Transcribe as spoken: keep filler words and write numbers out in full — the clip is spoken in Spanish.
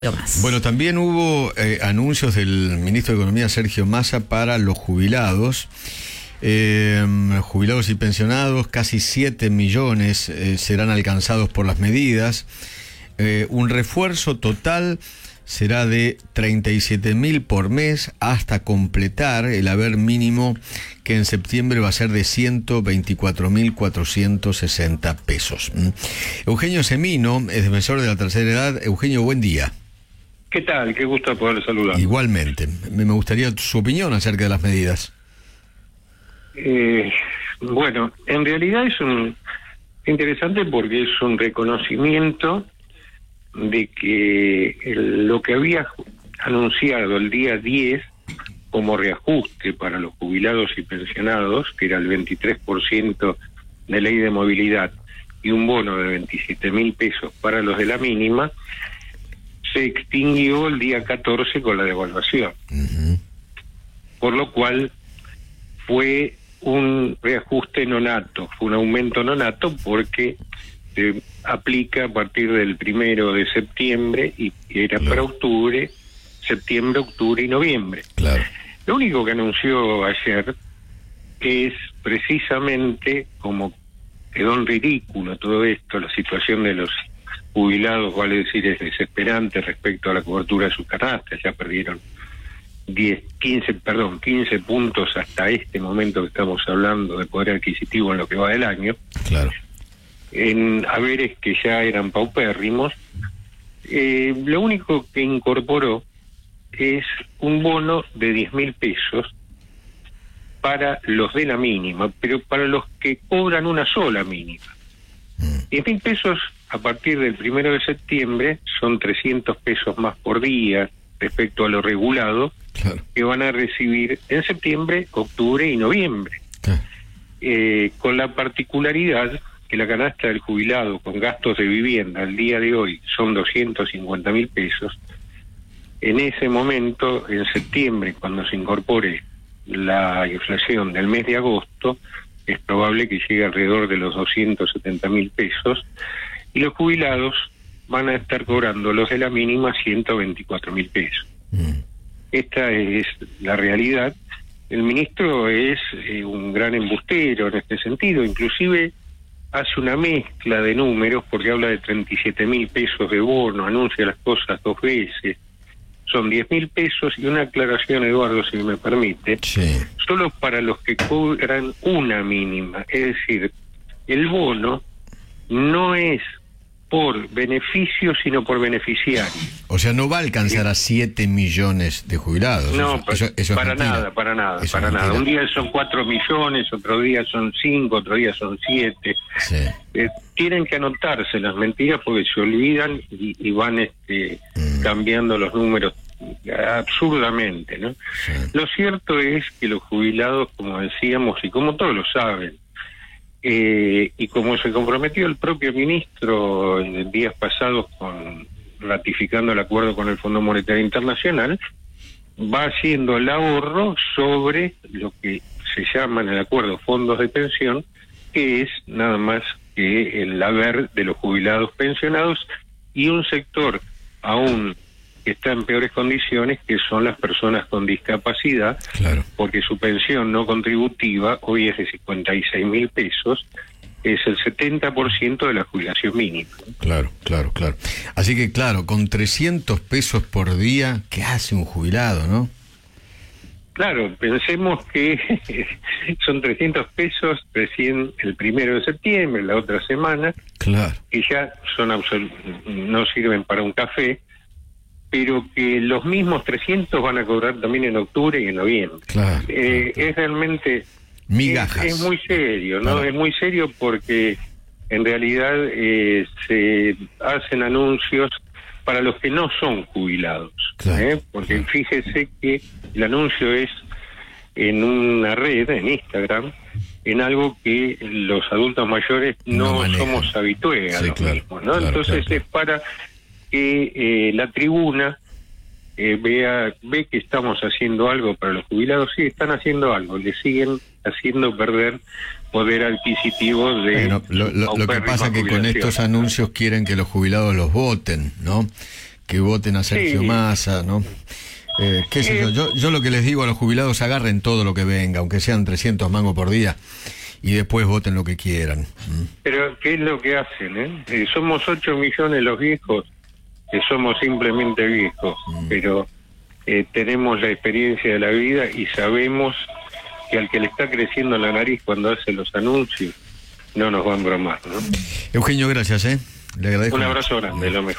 Más. Bueno, también hubo eh, anuncios del ministro de Economía, Sergio Massa, para los jubilados. Eh, jubilados y pensionados, casi siete millones eh, serán alcanzados por las medidas. Eh, un refuerzo total será de treinta y siete mil por mes hasta completar el haber mínimo, que en septiembre va a ser de ciento veinticuatro mil cuatrocientos sesenta pesos. Eugenio Semino es defensor de la tercera edad. Eugenio, buen día. ¿Qué tal? Qué gusto poder saludar. Igualmente. Me gustaría su opinión acerca de las medidas. Eh, bueno, en realidad es un interesante porque es un reconocimiento de que el, lo que había anunciado el día diez como reajuste para los jubilados y pensionados, que era el veintitrés por ciento de ley de movilidad y un bono de veintisiete mil pesos para los de la mínima, se extinguió el día catorce con la devaluación. Uh-huh. Por lo cual fue un reajuste nonato, fue un aumento nonato porque se aplica a partir del primero de septiembre y era claro. para octubre, septiembre, octubre y noviembre. Claro. Lo único que anunció ayer es precisamente, como quedó en ridículo todo esto, la situación de los jubilados, vale decir, es desesperante respecto a la cobertura de sus canastas. Ya perdieron diez, quince, perdón, quince puntos hasta este momento que estamos hablando de poder adquisitivo en lo que va del año. Claro. En haberes que ya eran paupérrimos. Eh, lo único que incorporó es un bono de diez mil pesos para los de la mínima, pero para los que cobran una sola mínima. diez mil pesos a partir del primero de septiembre son trescientos pesos más por día respecto a lo regulado, claro. que van a recibir en septiembre, octubre y noviembre. Claro. Eh, con la particularidad que la canasta del jubilado con gastos de vivienda al día de hoy son doscientos cincuenta mil pesos. En ese momento, en septiembre, cuando se incorpore la inflación del mes de agosto, es probable que llegue alrededor de los doscientos setenta mil pesos, y los jubilados van a estar cobrando, los de la mínima, ciento veinticuatro mil pesos. Mm. Esta es la realidad. El ministro es eh, un gran embustero en este sentido, inclusive hace una mezcla de números porque habla de treinta y siete mil pesos de bono, anuncia las cosas dos veces. Son diez mil pesos y una aclaración, Eduardo, si me permite, sí. solo para los que cobran una mínima. Es decir, el bono no es por beneficio, sino por beneficiario. O sea, no va a alcanzar a siete millones de jubilados. No, eso, eso, eso para es nada, para nada, eso para nada. Un día son cuatro millones, otro día son cinco, otro día son siete. Sí. Eh, tienen que anotarse las mentiras porque se olvidan y, y van este, mm. cambiando los números absurdamente, ¿no? Sí. Lo cierto es que los jubilados, como decíamos, y como todos lo saben, eh, y como se comprometió el propio ministro en días pasados con ratificando el acuerdo con el Fondo Monetario Internacional, va haciendo el ahorro sobre lo que se llama en el acuerdo fondos de pensión, que es nada más que el haber de los jubilados pensionados y un sector aún que está en peores condiciones, que son las personas con discapacidad, claro. porque su pensión no contributiva hoy es de cincuenta y seis mil pesos, es el setenta por ciento de la jubilación mínima. Claro, claro, claro. Así que, claro, con trescientos pesos por día, ¿qué hace un jubilado, no? Claro, pensemos que son trescientos pesos recién el primero de septiembre, la otra semana, claro. que ya son absol- no sirven para un café, pero que los mismos trescientos van a cobrar también en octubre y en noviembre. Claro, eh, claro. Es realmente... Migajas. Es, es muy serio, ¿no? Claro. Es muy serio porque en realidad eh, se hacen anuncios para los que no son jubilados. Claro, ¿eh? Porque claro. fíjese que el anuncio es en una red, en Instagram, en algo que los adultos mayores no, no somos habitués a sí, los claro, mismos, ¿no? Claro, Entonces claro, es para que eh, la tribuna eh, vea ve que estamos haciendo algo para los jubilados. Sí, están haciendo algo, le siguen haciendo perder poder adquisitivo de... Bueno, lo, lo, lo que pasa es que con estos anuncios quieren que los jubilados los voten, ¿no? que voten a Sergio Sí. Massa, ¿no? Eh, qué sé yo, yo, yo lo que les digo a los jubilados, agarren todo lo que venga, aunque sean trescientos mangos por día, y después voten lo que quieran. ¿Mm? Pero, ¿qué es lo que hacen? Eh? Eh, somos ocho millones los viejos, que somos simplemente viejos, mm. pero eh, tenemos la experiencia de la vida y sabemos que al que le está creciendo la nariz cuando hace los anuncios, no nos va a embromar, ¿no? Eugenio, gracias, ¿eh? Le agradezco. Un abrazo grande, lo mejor.